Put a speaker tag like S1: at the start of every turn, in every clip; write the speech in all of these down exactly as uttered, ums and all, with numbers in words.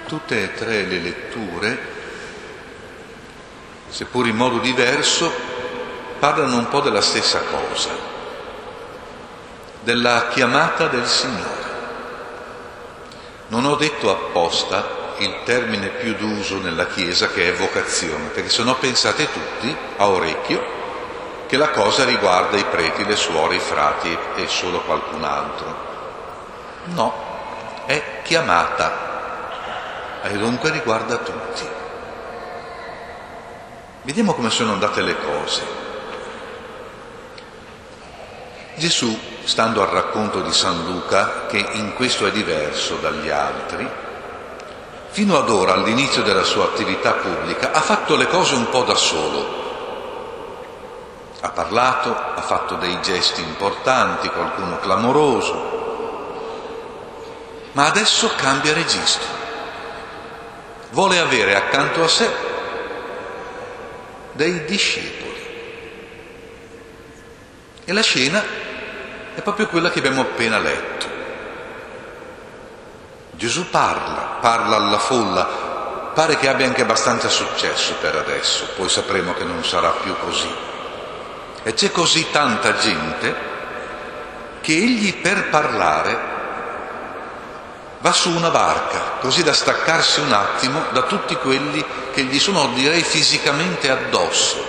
S1: tutte e tre le letture, seppur in modo diverso, parlano un po' della stessa cosa, della chiamata del Signore. Non ho detto apposta il termine più d'uso nella Chiesa, che è vocazione, perché sennò pensate tutti a orecchio che la cosa riguarda i preti, le suore, i frati e solo qualcun altro. No, è chiamata e dunque riguarda tutti. Vediamo come sono andate le cose. Gesù, stando al racconto di San Luca, che in questo è diverso dagli altri, fino ad ora, all'inizio della sua attività pubblica, ha fatto le cose un po' da solo. Ha parlato, ha fatto dei gesti importanti, qualcuno clamoroso, ma adesso cambia registro. Vuole avere accanto a sé dei discepoli. E la scena è proprio quella che abbiamo appena letto. Gesù parla, parla alla folla, pare che abbia anche abbastanza successo per adesso, poi sapremo che non sarà più così. E c'è così tanta gente che egli per parlare va su una barca, così da staccarsi un attimo da tutti quelli che gli sono, direi, fisicamente addosso.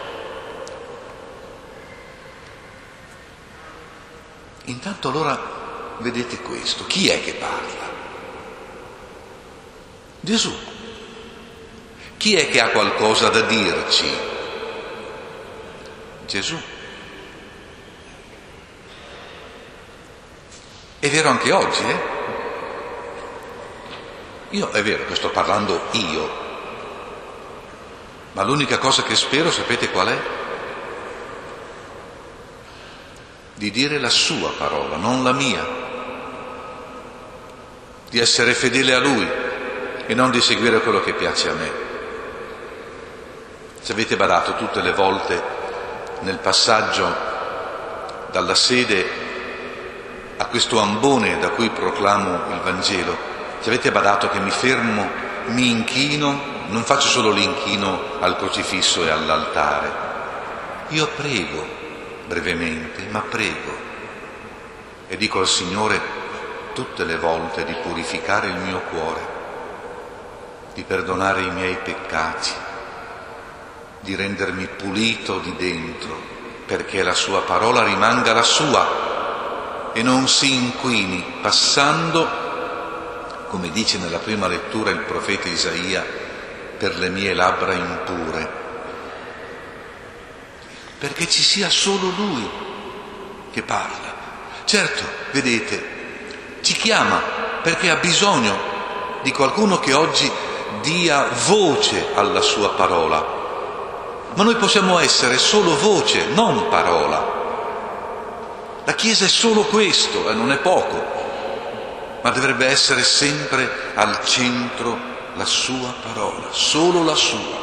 S1: Intanto allora vedete questo, chi è che parla? Gesù. Chi è che ha qualcosa da dirci? Gesù. È vero anche oggi, eh? Io, è vero che sto parlando io, ma l'unica cosa che spero, sapete qual è? Di dire la sua parola, non la mia, di essere fedele a Lui e non di seguire quello che piace a me. Se avete badato tutte le volte nel passaggio dalla sede a questo ambone da cui proclamo il Vangelo, ci avete badato che mi fermo, mi inchino, non faccio solo l'inchino al crocifisso e all'altare. Io prego, brevemente, ma prego. E dico al Signore tutte le volte di purificare il mio cuore, di perdonare i miei peccati, di rendermi pulito di dentro, perché la sua parola rimanga la sua e non si inquini passando, come dice nella prima lettura il profeta Isaia, per le mie labbra impure, perché ci sia solo Lui che parla. Certo, vedete, ci chiama perché ha bisogno di qualcuno che oggi dia voce alla sua parola, ma noi possiamo essere solo voce, non parola. La Chiesa è solo questo e non è poco, ma dovrebbe essere sempre al centro la sua parola, solo la sua.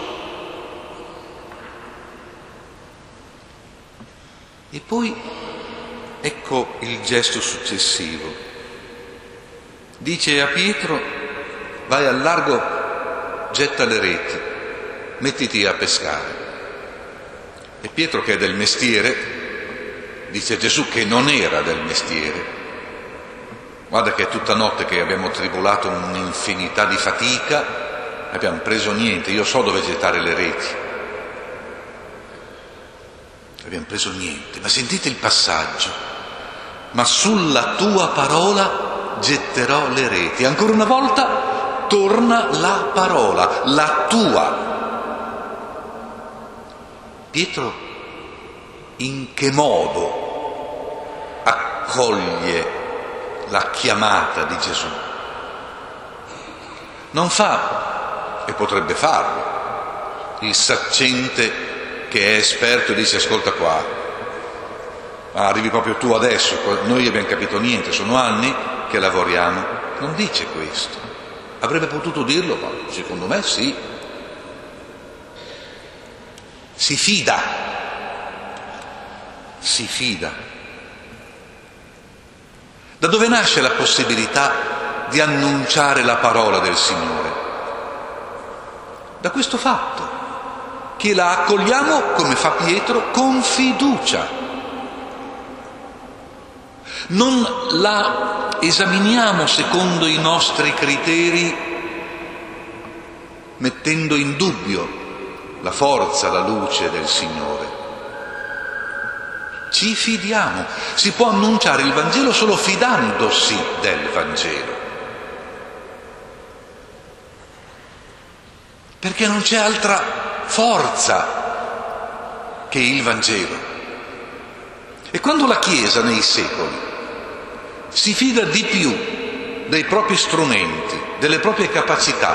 S1: E poi ecco il gesto successivo. Dice a Pietro: vai al largo, getta le reti, mettiti a pescare. E Pietro, che è del mestiere, dice a Gesù che non era del mestiere: guarda che è tutta notte che abbiamo tribolato un'infinità di fatica, abbiamo preso niente, io so dove gettare le reti. Abbiamo preso niente, ma sentite il passaggio: ma sulla tua parola getterò le reti. Ancora una volta torna la parola, la tua. Pietro in che modo accoglie la chiamata di Gesù? Non fa, e potrebbe farlo, il saccente che è esperto e dice: ascolta qua, arrivi proprio tu adesso, noi abbiamo capito niente, sono anni che lavoriamo. Non dice questo. Avrebbe potuto dirlo, ma secondo me sì. Si fida, si fida. Da dove nasce la possibilità di annunciare la parola del Signore? Da questo fatto, che la accogliamo, come fa Pietro, con fiducia. Non la esaminiamo secondo i nostri criteri, mettendo in dubbio la forza, la luce del Signore. Ci fidiamo. Si può annunciare il Vangelo solo fidandosi del Vangelo, perché non c'è altra forza che il Vangelo. E quando la Chiesa nei secoli si fida di più dei propri strumenti, delle proprie capacità,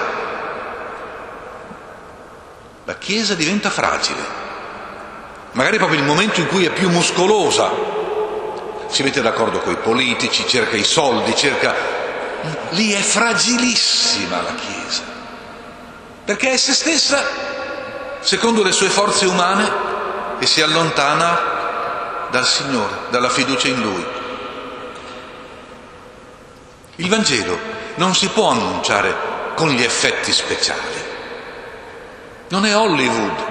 S1: la Chiesa diventa fragile. Magari proprio il momento in cui è più muscolosa, si mette d'accordo con i politici, cerca i soldi, cerca... Lì è fragilissima la Chiesa, perché è se stessa, secondo le sue forze umane, e si allontana dal Signore, dalla fiducia in Lui. Il Vangelo non si può annunciare con gli effetti speciali. Non è Hollywood.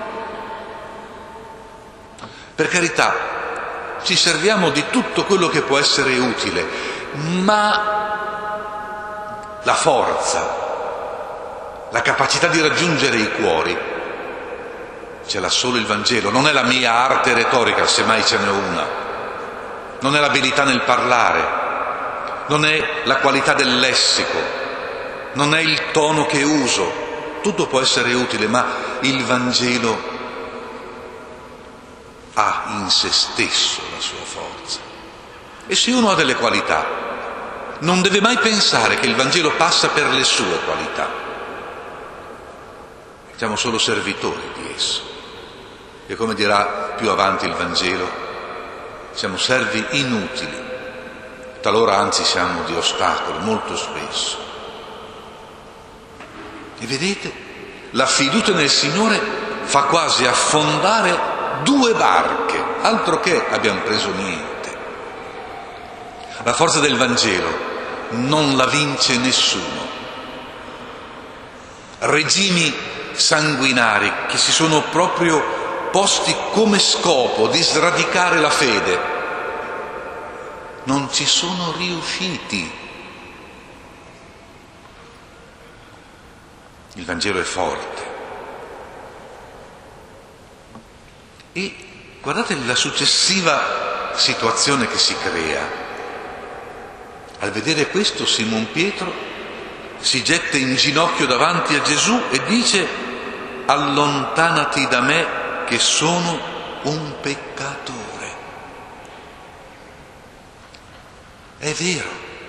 S1: Per carità, ci serviamo di tutto quello che può essere utile, ma la forza, la capacità di raggiungere i cuori, ce l'ha solo il Vangelo. Non è la mia arte retorica, se mai ce n'è una. Non è l'abilità nel parlare, non è la qualità del lessico, non è il tono che uso. Tutto può essere utile, ma il Vangelo ha in se stesso la sua forza. E se uno ha delle qualità, non deve mai pensare che il Vangelo passa per le sue qualità. Siamo solo servitori di esso. E come dirà più avanti il Vangelo, siamo servi inutili. Talora anzi siamo di ostacolo, molto spesso. E vedete, la fiducia nel Signore fa quasi affondare due barche, altro che abbiamo preso niente. La forza del Vangelo non la vince nessuno. Regimi sanguinari che si sono proprio posti come scopo di sradicare la fede non ci sono riusciti. Il Vangelo è forte. E guardate la successiva situazione che si crea. Al vedere questo, Simon Pietro si getta in ginocchio davanti a Gesù e dice: allontanati da me che sono un peccatore. È vero,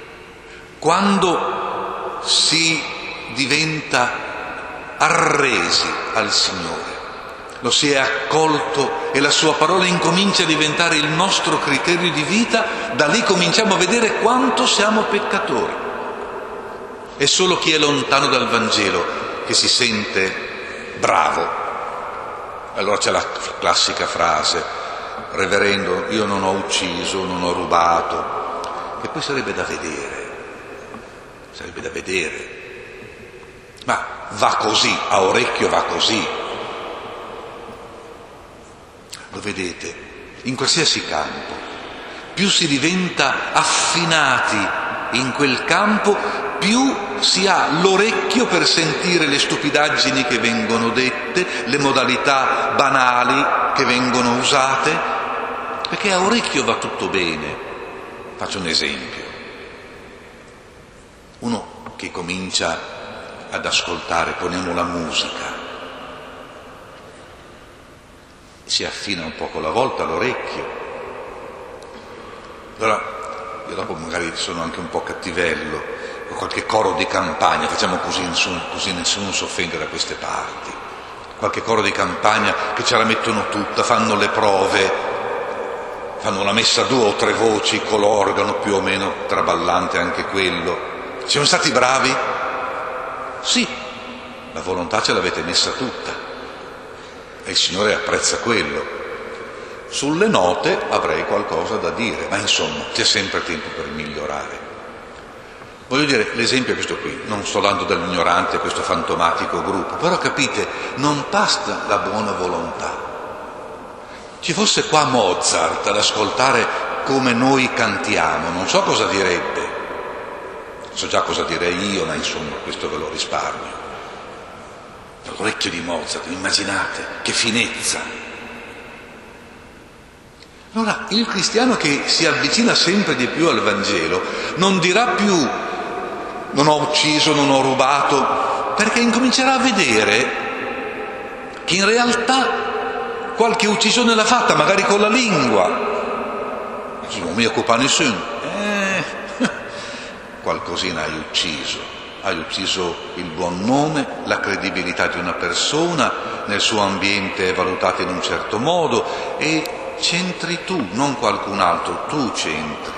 S1: quando si diventa arresi al Signore, lo si è accolto e la sua parola incomincia a diventare il nostro criterio di vita, da lì cominciamo a vedere quanto siamo peccatori. È solo chi è lontano dal Vangelo che si sente bravo. Allora c'è la classica frase: reverendo, io non ho ucciso, non ho rubato, che poi sarebbe da vedere, sarebbe da vedere. Ma va così, a orecchio va così. Lo vedete, in qualsiasi campo, più si diventa affinati in quel campo, più si ha l'orecchio per sentire le stupidaggini che vengono dette, le modalità banali che vengono usate, perché a orecchio va tutto bene. Faccio un esempio. Uno che comincia ad ascoltare, poniamo la musica, si affina un po' con la volta l'orecchio. Allora, io dopo magari sono anche un po' cattivello, o qualche coro di campagna, facciamo così, nessuno, così nessuno si offende da queste parti. Qualche coro di campagna che ce la mettono tutta, fanno le prove, fanno la messa a due o tre voci con l'organo più o meno traballante anche quello. Siamo stati bravi? Sì, la volontà ce l'avete messa tutta e il Signore apprezza quello. Sulle note avrei qualcosa da dire, ma insomma c'è sempre tempo per migliorare. Voglio dire, l'esempio è questo qui, non sto dando dall'ignorante questo fantomatico gruppo, però capite, non basta la buona volontà. Ci fosse qua Mozart ad ascoltare come noi cantiamo, non so cosa direbbe, so già cosa direi io, ma insomma questo ve lo risparmio. L'orecchio di Mozart, immaginate, che finezza. Allora, il cristiano che si avvicina sempre di più al Vangelo non dirà più non ho ucciso, non ho rubato, perché incomincerà a vedere che in realtà qualche uccisione l'ha fatta, magari con la lingua. Non mi occupa nessuno. Eh, qualcosina hai ucciso. Hai ucciso il buon nome, la credibilità di una persona, nel suo ambiente è valutata in un certo modo e c'entri tu, non qualcun altro, tu c'entri.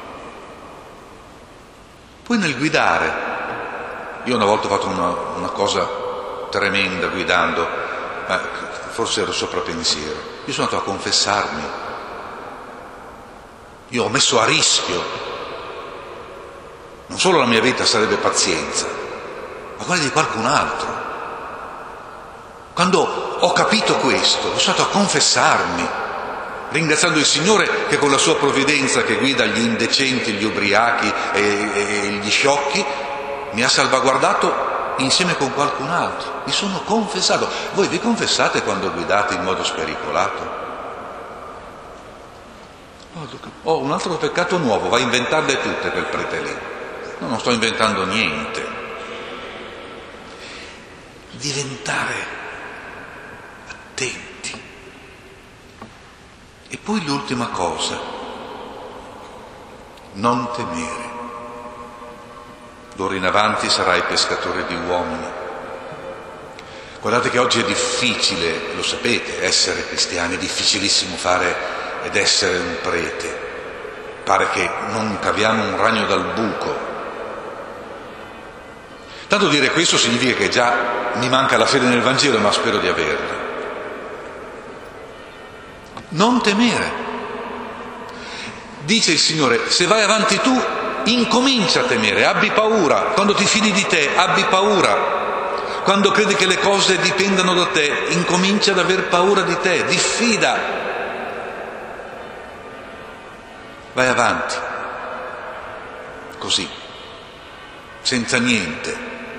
S1: Poi nel guidare, io una volta ho fatto una, una cosa tremenda guidando, ma forse ero sopra pensiero, io sono andato a confessarmi, io ho messo a rischio, non solo la mia vita sarebbe pazienza, ma quella di qualcun altro. Quando ho capito questo, sono stato a confessarmi, ringraziando il Signore che con la sua provvidenza che guida gli indecenti, gli ubriachi e, e gli sciocchi mi ha salvaguardato insieme con qualcun altro. Mi sono confessato. Voi vi confessate quando guidate in modo spericolato? Ho un altro peccato nuovo, va a inventarle tutte quel prete lì. No, non sto inventando niente. Diventare attenti. E poi l'ultima cosa, non temere. D'ora in avanti sarai pescatore di uomini. Guardate che oggi è difficile, lo sapete, essere cristiani, è difficilissimo fare ed essere un prete. Pare che non caviamo un ragno dal buco. Tanto dire questo significa che già mi manca la fede nel Vangelo, ma spero di averla. Non temere. Dice il Signore, se vai avanti tu, incomincia a temere, abbi paura. Quando ti fidi di te, abbi paura. Quando credi che le cose dipendano da te, incomincia ad aver paura di te, diffida. Vai avanti, così, senza niente.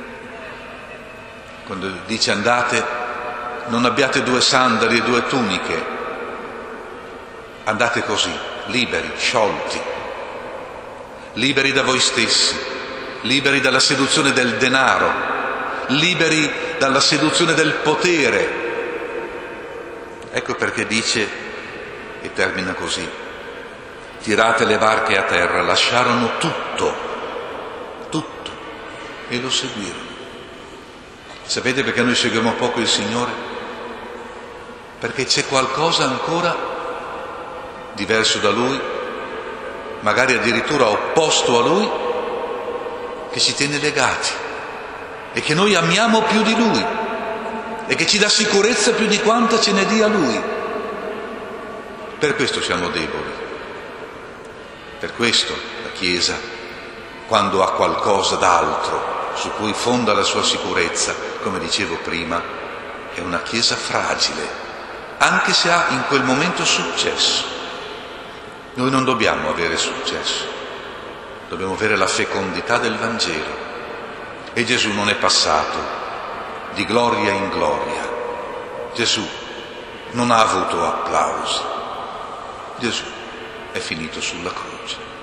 S1: Quando dice andate, non abbiate due sandali e due tuniche, andate così, liberi, sciolti, liberi da voi stessi, liberi dalla seduzione del denaro, liberi dalla seduzione del potere. Ecco perché dice, e termina così, tirate le barche a terra, lasciarono tutto, tutto, e lo seguirono. Sapete perché noi seguiamo poco il Signore? Perché c'è qualcosa ancora diverso da Lui, magari addirittura opposto a Lui, che ci tiene legati e che noi amiamo più di Lui e che ci dà sicurezza più di quanta ce ne dia Lui. Per questo siamo deboli. Per questo la Chiesa, quando ha qualcosa d'altro su cui fonda la sua sicurezza, come dicevo prima, è una Chiesa fragile, anche se ha in quel momento successo. Noi non dobbiamo avere successo, dobbiamo avere la fecondità del Vangelo. E Gesù non è passato di gloria in gloria. Gesù non ha avuto applausi. Gesù è finito sulla croce.